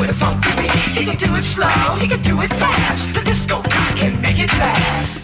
with a funky beat. He can do it slow, he can do it fast. The disco guy can make it last.